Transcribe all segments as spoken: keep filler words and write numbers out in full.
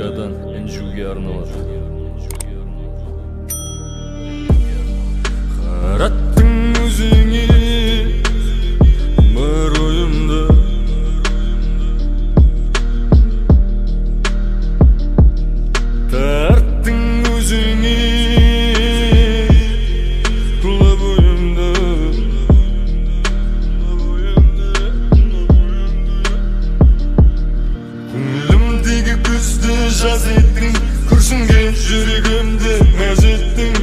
Америкадан Энжуге арналат. Қараттың өзіңе бар ойымды, тарттың өзіңе тұла бойымды. Көңілімдегі күзді жаз еттің, күрсінген жүрегімді мәз еттің.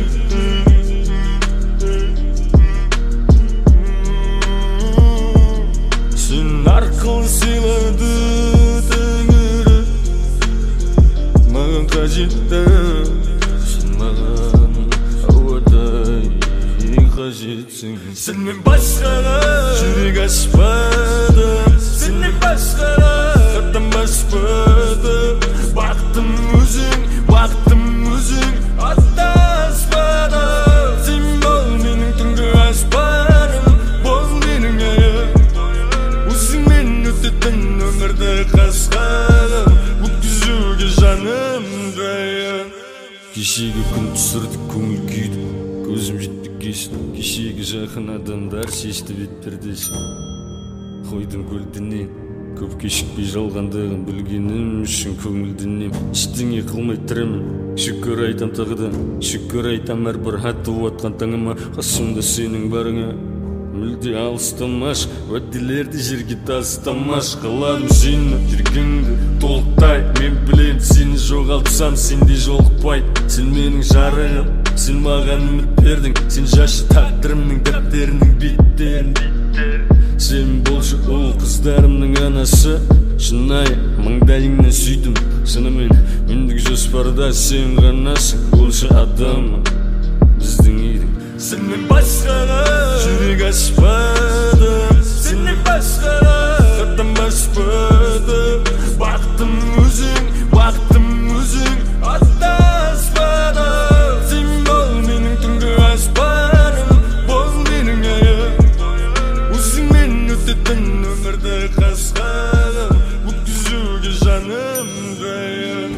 Сен арқылы сыйлады тәңірі, маған қажетті. Сен маған ауадай қажетсің. Сенмен басқаға жүрек ашпадым, сеннен басқаға қаттан баспадым. Бақтым өзің, бақтым өзің, аттаспады. Сен бол менің түнгі аспаным, бол менің айым. Өзіңмен өтетін өмірді қасқаным, өткізуге жаным дайын. Кешегі күн түсірдік, көңіл күйді, көзім жетті кештім. Кешегі жақын адамдар шешті бет пердесін. Қойдым көлденен, көп кешікпей жалғандығын білгенім үшін көңілденем. Ештеңе қылмай тіремін, шүкір айтам тағыдан, шүкір айтам әрбір атып атқан таңыма. Қасымда сенің барыңа мүлде алыстамаш, уәделерді жерге тастамаш. Қаладым сені жүргенді толықтай, мен білем сені жоғалтсам сенде жолықпайды. Сен менің жарығым, сен маған үміт бердің, сен жашы тағдырымның дәптерінің беттерін. Сен болшы ұл қыздарымның анасы, шынайы маңдайыңнан сүйдім. Шынымен мендік жоспарда сен ғанасың, болшы адам біздің үйдің. Сенмен басқаға жүрек ашпадым, сеннен басқаға қаттан баспадым. Бақтым өзің, бақтым өзің, аттаспады. Сен бол менің түнгі аспаным, бол менің айым. Өзіңмен өтетін өмірді қасқаным, өткізуге жаным дайын.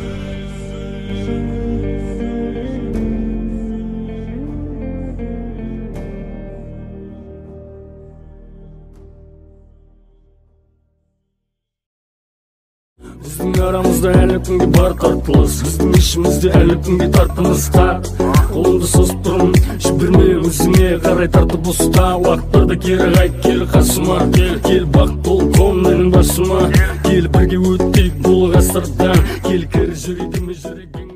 Біздің арамызда әлі күнге бар тартылыс, біздің ішімізде әлі күнге тартынысқа. Қолымды созып тұрмын, жіберме өзіңе қарай тартып ұста. Уақыттарда кері қайт, кел қасыма, кел, кел бақ бол қом менің басыма. Кел бірге өттейік бұл ғасырдан, кел кір жүрегіме жүрегің.